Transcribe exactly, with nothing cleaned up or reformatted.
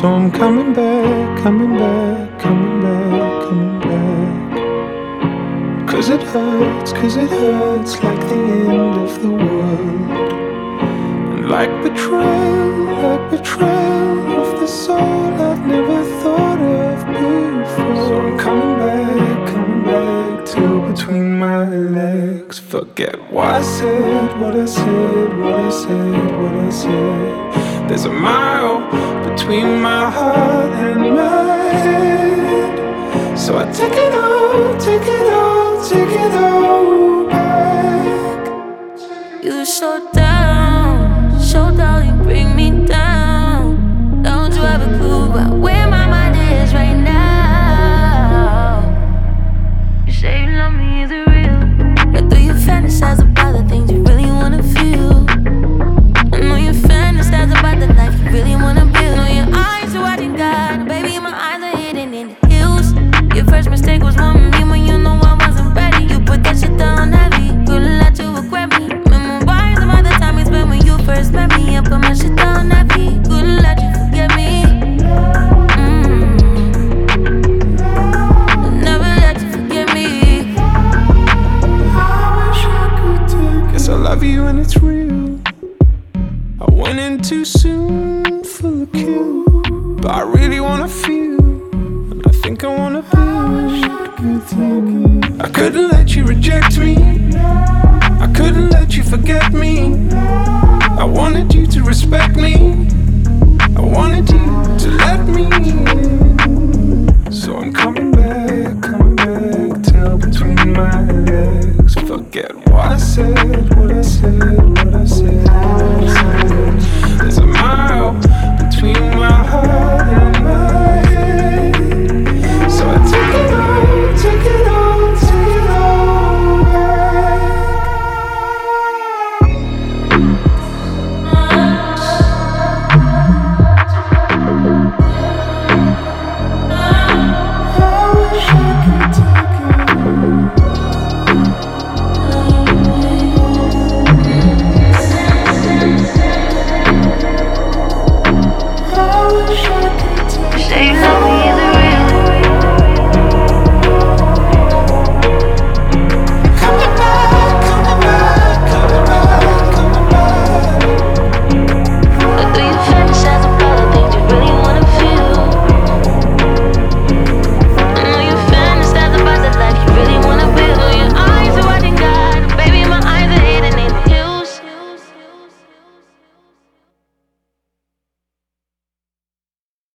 So I'm coming back, coming back, coming back, coming back. Cause it hurts, cause it hurts like the end of the world. And like betrayal, like betrayal of the soul I've never thought of before. So I'm coming back, coming back till between my legs. Forget what I said, what I said, what I said, what I said. There's a mile between my heart and my head. So I take it all, take it all, take it all back. You so down, so down, you bring me down. Don't you have a clue about where my mind is right now? You say you love me, is it real? But do you fantasize about the things you really wanna feel? I know you fantasize about the life you really wanna build. Know your eyes are watching God, baby, my eyes are hidden in the hills. Your first mistake was wanting me when you know I wasn't ready. You put that shit down heavy, couldn't let you regret me. Memories about the time we spent when you first met me. I put my shit down heavy, couldn't let you forget me. Mm. Never let you forget me. I wish I could take. Guess I love you and it's real. I went in too soon for the kill, but I really wanna feel, and I think I wanna build. I couldn't let you reject me, I couldn't let you forget me. I wanted you to respect me, I wanted